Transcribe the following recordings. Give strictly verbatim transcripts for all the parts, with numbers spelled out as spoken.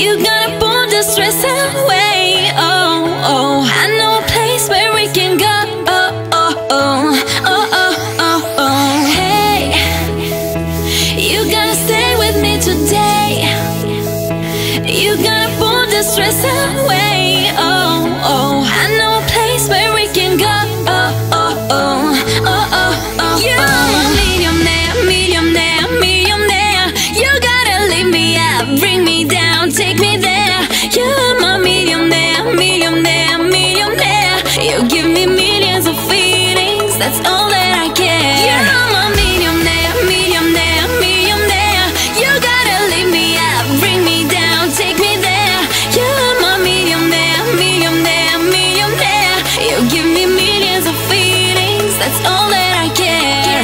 You gotta pull the stress away. Oh, oh, I know a place where we can go. Oh, oh, oh, oh, oh, oh, oh. Hey, you gotta stay with me today. You gotta pull the stress away. Oh, oh, I know a place where we can go. Oh, oh, oh, oh, oh, oh. You're a millionaire, millionaire, millionaire. You gotta lift me up, bring me down, take me there. You're my millionaire, millionaire, millionaire. You give me millions of feelings, that's all that I care. You're my millionaire, millionaire, millionaire. You gotta lift me up, bring me down, take me there. You're my millionaire, millionaire, millionaire. You give me millions of feelings, that's all that I care.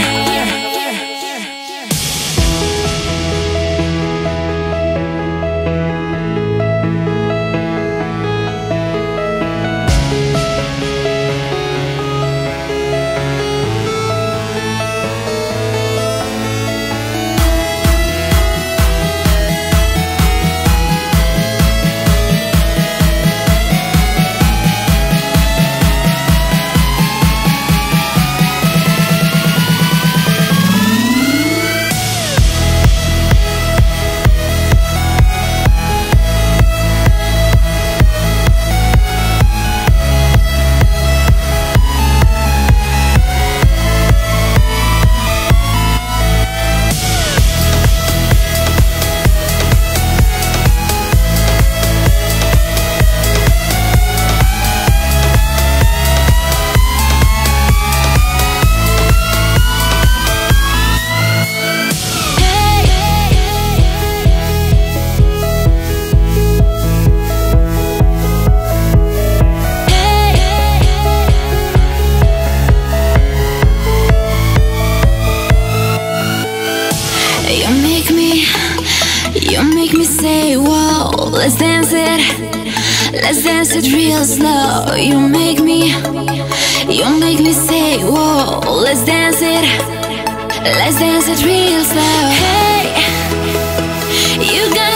You make me say, whoa, let's dance it. Let's dance it real slow. You make me, you make me say, whoa, let's dance it. Let's dance it real slow. Hey, you got